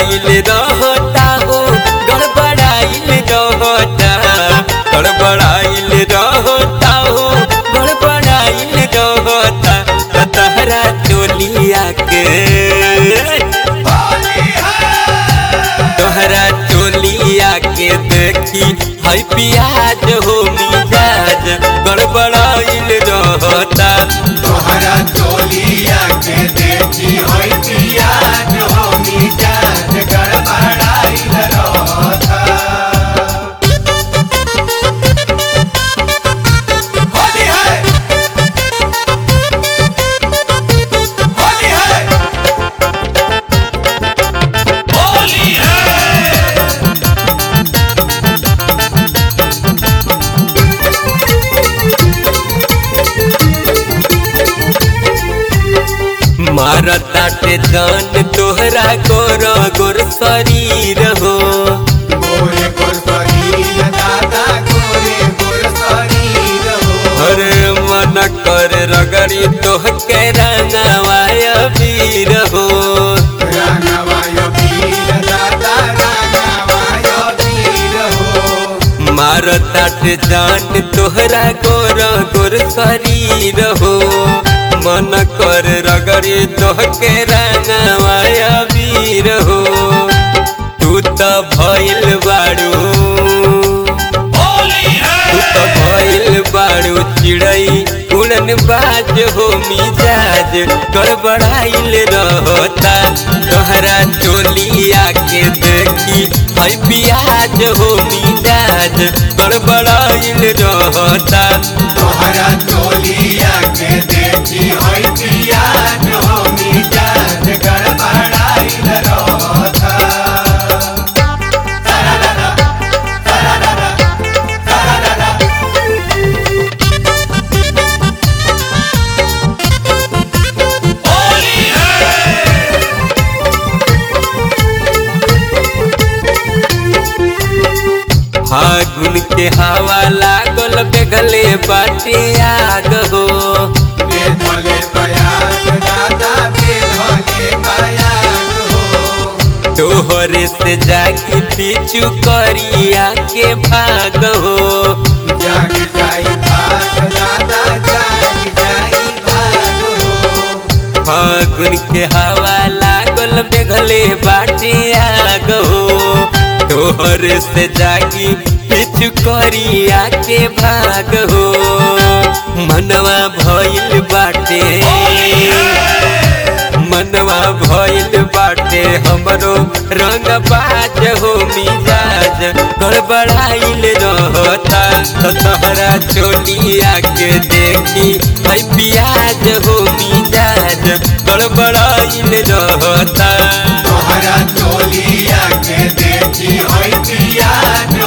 गड़बड़ाइल रहता हो गड़बड़ाइल रहता गड़बड़ाइल रहता हो गड़बड़ाइल रहता तहरा चोलिया के तोहरा चोलिया के देखी है पियाज हो मिजाज गड़बड़ाइल रहता तोहरा चोलिया के देखी है पियाज हो मिजाज गड़बड़ाइल रहता। होली है होली है होली है। मारताटे जान तोहरा गोर गोर शरीर हो गोरे गोर शरीर दादा गोरे गोर शरीर हो। अरे मन कर रगड़ी तोह के रंगवाय वीर हो रंगवाय वीर दादा रंगवाय वीर हो। मारताटे जान तोहरा गोर गोर शरीर हो मन कर रगड़ी तोह के रंगवाय वीर हो तू तो भइल बाड़ू तू तो भइल बाड़ू चिड़ई उड़न बाज हो मिजाज गड़बड़ाइल रहता तोहरा चोलिया के देखी है पियाज हो मिजाज गड़बड़ाइल रहता तोहरा चोलिया के देखी है पियाज हो मिजाज गड़बड़ाइल रहता। होली है फागुन के हवा लागल बेगले बाटे आग हो बेधले बयाग दादा बेधले बयाग हो। तोहरे से जागी पीछू करिया के भाग हो जाग जाई भाग दादा जाग जाई भाग हो। फागुन के हवा लागल बेगले बाटे आग हो तोहरे से जागी पीछू करिया के भाग हो मनवा भइल बाटे मनवा भइल बाटे हमरो रंग बाज हो मिजाज गड़बड़ाइल रहता तोहरा चोलिया के देखी है पियाज हो मिजाज गड़बड़ाइल रहता तोहरा चोलिया के देखी है पियाज